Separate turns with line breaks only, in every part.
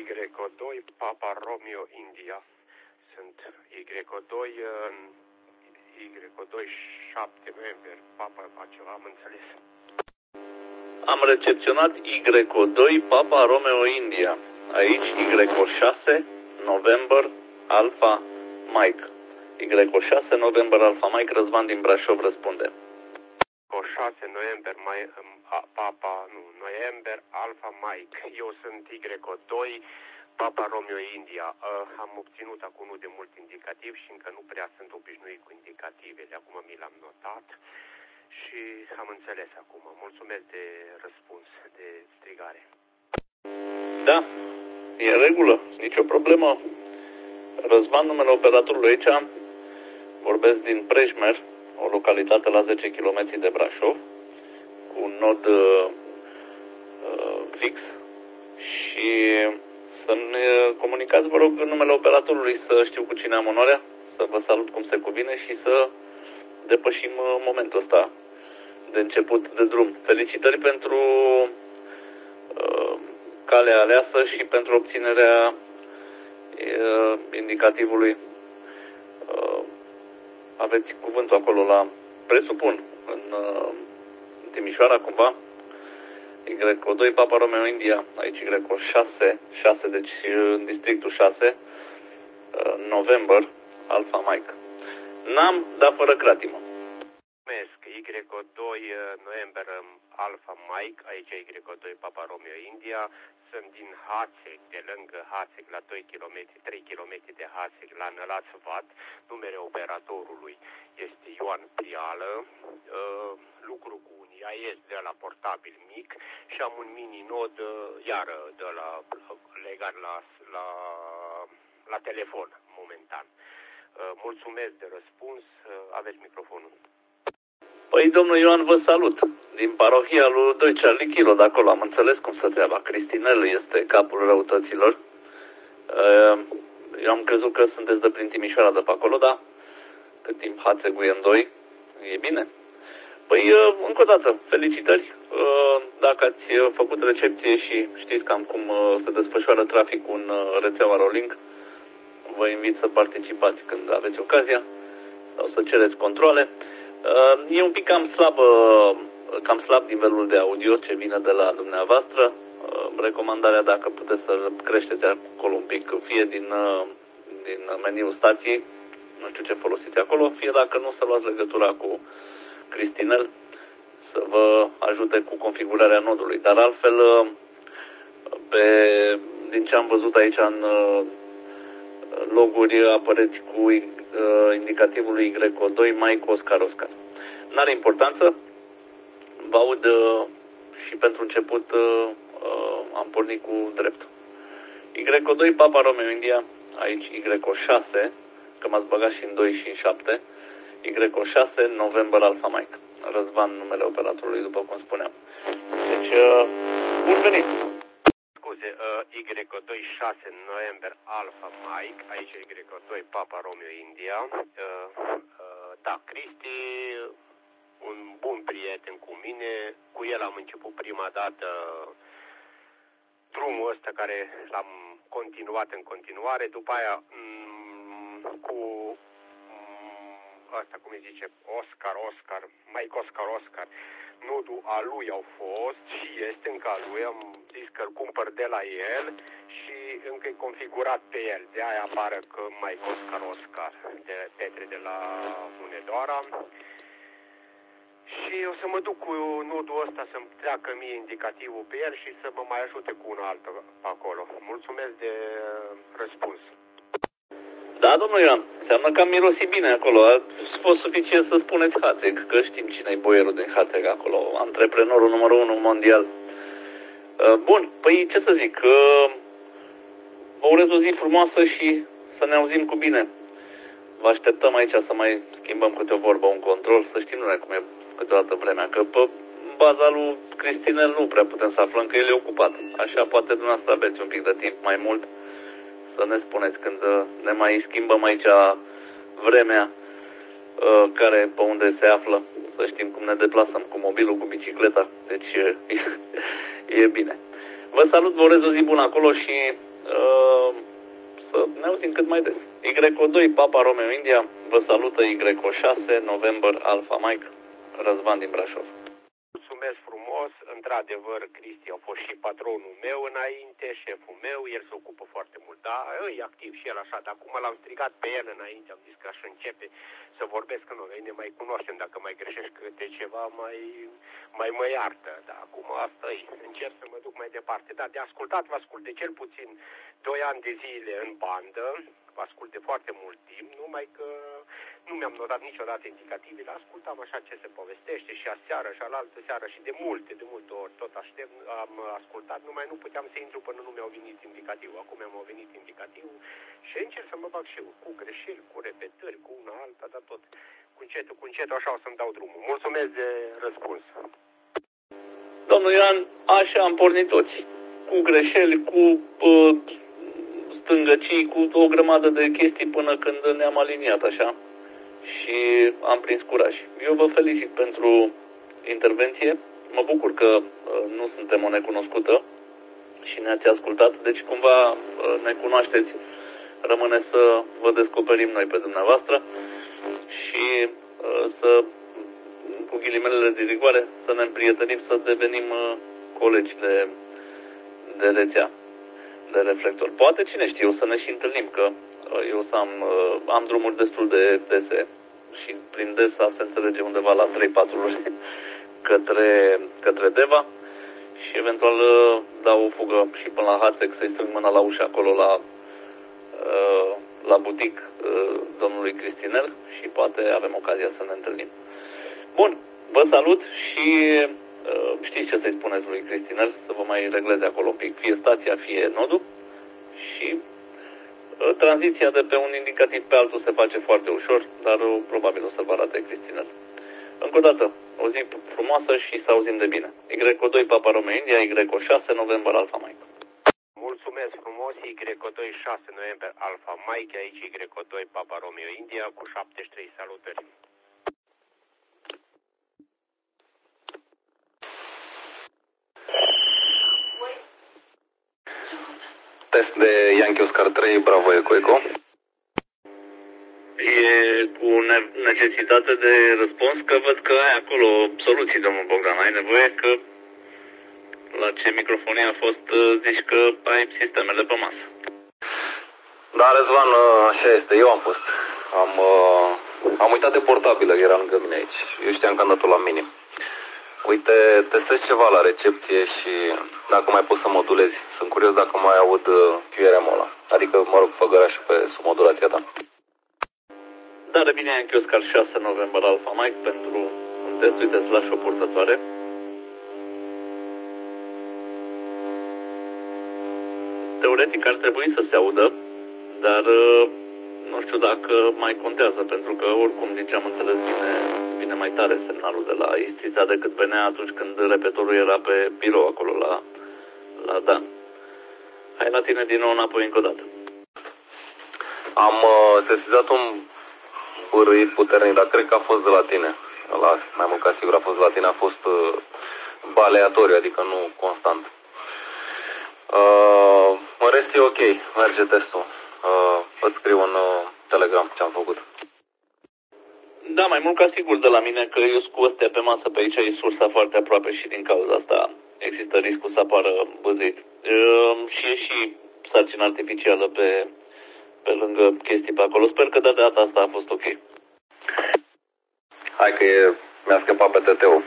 Y2 Papa Romeo India. Sunt Y2 Y2 7 noiembrie Papa ceva, am înțeles.
Am recepționat Y2 Papa Romeo India. Aici Y6 November Alpha Mike. Y6 November Alpha Mike, Răzvan din Brașov răspunde.
Cu 6 noiembrie noiembrie Alpha Mike. Eu sunt Y2 Papa Romeo India. Am obținut acum nu de mult indicativ și încă nu prea sunt obișnuit cu indicativele. Acum mi l-am notat și am înțeles acum. Mulțumesc de răspuns, de strigare.
Da, e în regulă, nicio problemă. Răzvan, numele operatorului aici, vorbesc din Prejmer, o localitate la 10 km de Brașov, cu un nod fix și să-mi comunicați, vă rog, în numele operatorului, să știu cu cine am onoarea, să vă salut cum se cuvine și să depășim momentul ăsta de început de drum. Felicitări pentru calea aleasă și pentru obținerea indicativului. Aveți cuvântul acolo la, presupun, în Timișoara cumva, Y2 Papa Romeo India, aici Y6, 6, deci în districtul 6, November Alpha Mike. N-am, dar fără cratimă.
Y2 noiembrie Alpha Mike, aici Y2 Papa Romeo India. Sunt din Hațeg, de lângă Hațeg, la 2 km, 3 km de Hațeg, la Nălaț Vat. Numele operatorului este Ioan Prială. Lucru cu un IAS de la portabil mic și am un mini-nod, iară, de la, legat la telefon, momentan. Mulțumesc de răspuns, aveți microfonul.
Păi, domnul Ioan, vă salut. Din parohia lui 2 Charlie Kilo, de acolo am înțeles cum se treaba. Cristinel este capul răutăților. Eu am crezut că sunteți de prin Timișoara de pe acolo, dar cât timp Hațegul e în 2, e bine. Păi, încă o dată, felicitări. Dacă ați făcut recepție și știți cam cum se desfășoară traficul în rețeaua Rolling, vă invit să participați când aveți ocazia sau să cereți controle. E un pic cam slab nivelul de audio ce vine de la dumneavoastră. Recomandarea, dacă puteți să creșteți acolo un pic, fie din meniul stației, nu știu ce folosiți acolo, fie dacă nu, să luați legătura cu Cristinel să vă ajute cu configurarea nodului. Dar altfel, din ce am văzut aici în loguri, apăreți cu indicativul Y2 Mike Oscar Oscar. N-are importanță, vă aud și pentru început am pornit cu dreptul. Y2 Papa Romeo India, aici Y6, că m-ați băgat și în 2 și în 7, Y6 November Alpha Mike. Răzvan, numele operatorului, după cum spuneam. Deci, bun venit!
Scuze, Y2 6 noiembrie Alpha Mike, aici Y2 Papa Romeo India. Da, Cristi, un bun prieten cu mine, cu el am început prima dată drumul ăsta care l-am continuat în continuare, după aia cu asta, cum îi zice, Mike Oscar, nodul a lui au fost și este încă a lui, am zis că îl cumpăr de la el și încă e configurat pe el, de aia apare că Mike Oscar, de Petre de la Hunedoara. Și o să mă duc cu nodul ăsta să-mi treacă mie indicativul pe el și să mă mai ajute cu un altă acolo. Mulțumesc de răspuns.
Da, domnul Ioan, înseamnă că am mirosit bine acolo. A fost suficient să spuneți Hațeg, că știm cine e boierul din Hațeg acolo, antreprenorul numărul 1 mondial. Bun, păi ce să zic, vă urez o zi frumoasă și să ne auzim cu bine. Vă așteptăm aici să mai schimbăm câte o vorbă, un control, să știm noi cum e câteodată vremea, că pe baza lui Cristinel nu prea putem să aflăm că el e ocupat. Așa poate dumneavoastră aveți un pic de timp mai mult să ne spuneți când ne mai schimbăm aici vremea care pe unde se află, să știm cum ne deplasăm cu mobilul, cu bicicleta, deci e bine. Vă salut, vă urez o zi bună acolo și să ne auzim cât mai des. Y2 Papa Romeo India vă salută Y6 November Alpha Mike, Răzvan din Brașov.
Mulțumesc frumos, într-adevăr, Cristi a fost și patronul meu înainte, șeful meu, el se ocupă foarte mult, da, e activ și el așa, dar acum l-am strigat pe el înainte, am zis că aș începe să vorbesc, că noi ne mai cunoaștem, dacă mai greșesc câte ceva, mai mă iartă, dar acum asta e, încerc să mă duc mai departe, da, de ascultat vă ascult de cel puțin 2 ani de zile în bandă, vă ascult de foarte mult timp, numai că nu mi-am notat niciodată indicativele, ascultam așa ce se povestește și aseară și alaltă seară și de multe ori tot am ascultat, numai nu puteam să intru până nu mi-au venit indicativul. Acum mi-au venit indicativul și încerc să mă bag și eu cu greșeli, cu repetări, cu una alta, dar tot cu încetul așa o să-mi dau drumul. Mulțumesc de răspuns.
Domnul Ioan, așa am pornit toți. Cu greșeli, cu stângăcii, cu o grămadă de chestii până când ne-am aliniat așa. Și am prins curaj. Eu vă felicit pentru intervenție. Mă bucur că nu suntem o necunoscută și ne-ați ascultat. Deci cumva ne cunoașteți. Rămâne să vă descoperim noi pe dumneavoastră și să, cu ghilimelele de rigoare, să ne împrietenim, să devenim colegi de rețea, de reflector. Poate, cine știe, o să ne și întâlnim, că eu o să am drumuri destul de dese și prin desa se înțelege undeva la 3-4 luni către Deva și eventual dau o fugă și până la Hațec să-i strâng mâna la ușă acolo la butic domnului Cristinel și poate avem ocazia să ne întâlnim. Bun, vă salut și știți ce să-i spuneți lui Cristinel, să vă mai regleze acolo un pic, fie stația, fie nodul și tranziția de pe un indicativ pe altul se face foarte ușor, dar probabil o să vă arate Cristinel. Încă o dată, o zi frumoasă și să auzim de bine. Y2 Papa Romeo India, Y6 November Alpha Mike.
Mulțumesc frumos, Y2 6 noiembrie Alpha Mike, aici Y2 Papa Romeo India cu 73 salutări.
Test de Yankee Oscar 3, Bravo Eco Eco.
E cu necesitate de răspuns, că văd că ai acolo soluții, domnul Bogdan. Ai nevoie că la ce microfonie a fost, zici că ai sistemele pe masă.
Da, Răzvan, așa este. Eu am fost. Am uitat de portabilă, era lângă mine aici. Eu știam că am dat-o la minim. Uite, testez ceva la recepție și dacă mai poți să modulezi. Sunt curios dacă mai aud QRM-ul ăla. Adică, mă rog, făgărașul pe submodulația ta.
Dar bine, Yankee Oscar 6 November Alpha Mike pentru un test. Uite, slash o purtătoare. Teoretic ar trebui să se audă, dar nu știu dacă mai contează, pentru că oricum, din ce am înțeles, vine mai tare semnalul de la Istrița decât venea atunci când repetorul era pe birou acolo la Dan. Hai la tine din nou înapoi încă o dată.
Am sesizat un bârâit puternic, dar cred că a fost de la tine. Mai mult ca sigur a fost de la tine, a fost aleatoriu, adică nu constant. În rest e ok, merge testul. Îți scriu în Telegram ce am făcut.
Da, mai mult ca sigur de la mine, că eu sunt cu astea pe masă pe aici, e sursa foarte aproape și din cauza asta există riscul să apară băzit. Și e și sarcină artificială pe lângă chestii pe acolo. Sper că de data asta a fost ok.
Hai că mi-a scăpat pe TT-ul.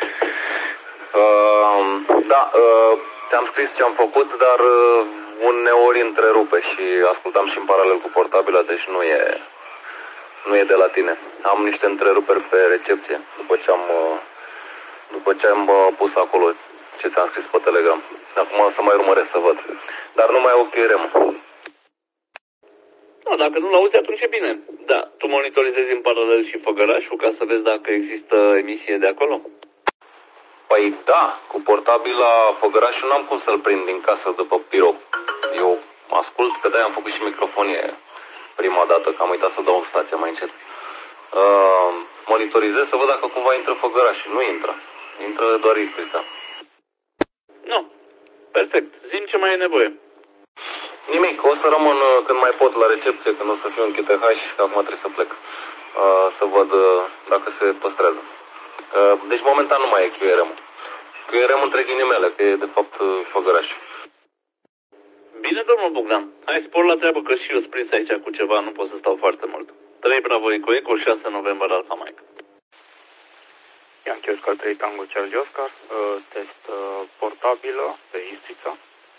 Da, ți-am scris ce am făcut, dar uneori întrerupe și ascultam și în paralel cu portabilă, deci nu e de la tine. Am niște întreruperi pe recepție după ce am pus acolo ce ți-am scris pe Telegram. Acum o să mai urmăresc să văd. Dar nu mai au QRM.
No, dacă nu-l auzi, atunci e bine. Da, tu monitorizezi în paralel și făgărașul ca să vezi dacă există emisie de acolo?
Păi da, cu portabila făgărașul n-am cum să-l prind din casă după birou. Eu ascult, că de-aia am făcut și microfonie prima dată, că am uitat să dau în stația mai încet. Monitorizez să văd dacă cumva intră făgărașul. Nu intră. Intră doar Istrița.
Nu. Perfect. Zi-mi ce mai e nevoie.
Nimic, o să rămân când mai pot la recepție, când o să fiu în QTH, că acum trebuie să plec. Să văd dacă se păstrează. Deci momentan nu mai e QRM. QRM între ghilimele, că e de fapt făgăraș.
Bine, domnul Bogdan. Hai, spor la treabă, că și eu sunt prins aici cu ceva, nu pot să stau foarte mult. 3 Bravo Eco, 6 November Alfa Mike.
Yankee Oscar 3 Tango Charlie Oscar, test portabilă pe Istrița.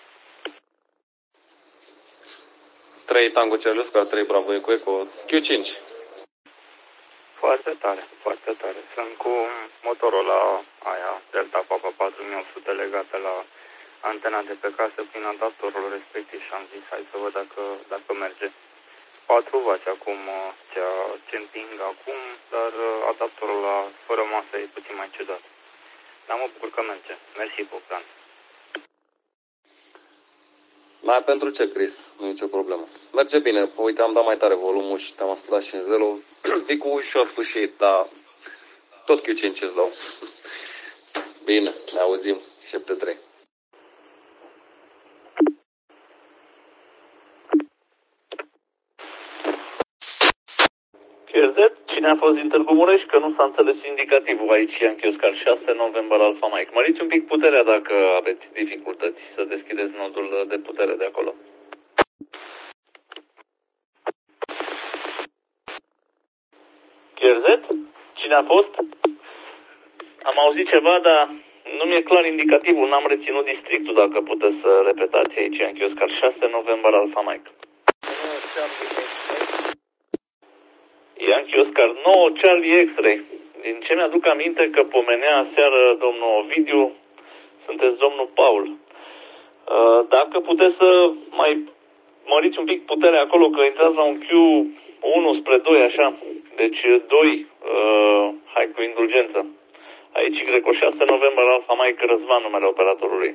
3 Tango Charlie Oscar, 3 Bravo Eco, Q5.
Foarte tare, foarte tare. Sunt cu Motorola aia, Delta Papa 4800 legată la antena de pe casă prin adaptorul respectiv și am zis hai să văd dacă merge. 4W acum ce împing acum, dar adaptorul la fără masă e puțin mai ciudat. Dar mă bucur că merge. Mersi, Bogdan.
Mai pentru ce, Chris? Nu e nicio problemă. Merge bine. Uite, am dat mai tare volumul și te-am ascultat și în zero. E cu ușor sfârșit, dar tot Q5 îți dau. Bine, ne auzim. 7-3.
QRZ, cine a fost din Târgu Mureș, că nu s-a înțeles indicativul aici, Yankee Oscar 6 November Alfa Mike. Măriți un pic puterea dacă aveți dificultăți să deschideți nodul de putere de acolo. QRZ, cine a fost? Am auzit ceva, dar nu mi-e clar indicativul, n-am reținut districtul, dacă puteți să repetați aici, Yankee Oscar 6 November Alfa Mike. Yankee Oscar 9 Charlie X-Ray. Din ce mi-aduc aminte că pomenea aseară domnul Ovidiu, sunteți domnul Paul. Dacă puteți să mai măriți un pic puterea acolo, că intrați la un Q1 spre 2, așa. Deci 2, hai cu indulgență. Aici Y6 November Alfa Mike Răzvan, numele operatorului.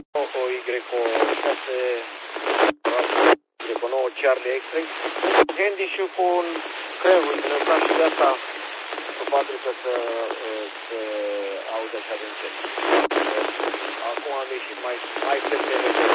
Y9 Charlie X-Ray. Handy și cu un creierul din ăsta și de asta probabil că se aude așa din ce. Acum am ieșit mai peste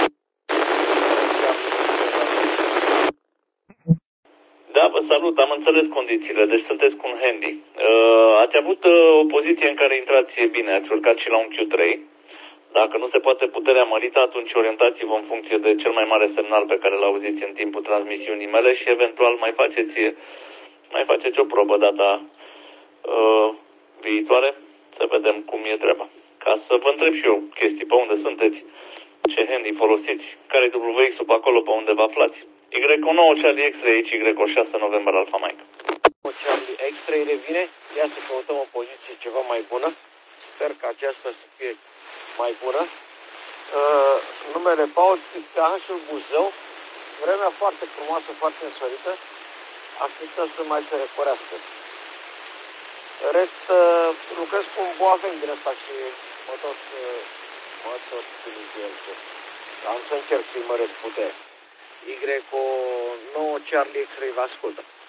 Da, vă salut, am înțeles condițiile, deci sunteți cu un handy. Ați avut o poziție în care intrați bine, ați urcat și la un Q3. Dacă nu se poate puterea mărită, atunci orientați-vă în funcție de cel mai mare semnal pe care l-auziți în timpul transmisiunii mele și eventual mai faceți o probă data viitoare, să vedem cum e treaba. Ca să vă întreb și eu chestii, pe unde sunteți, ce handy folosiți, care e WX-ul pe acolo, pe unde vă aflați. Y9 Charlie X-Ray aici, Y6 November Alfa Mike.
Charlie X-Ray revine, ia să căutăm o poziție ceva mai bună. Sper că aceasta să fie mai bună. Numele Paul, Pictașul Buzău, vremea foarte frumoasă, foarte însorită. Așteptăm să mai se recorească. Rest, lucrez cu un boaven din ăsta și mă tot el. Am să încerc să-i măresc puterea. Y9 Charlie X-Ray vă ascultă.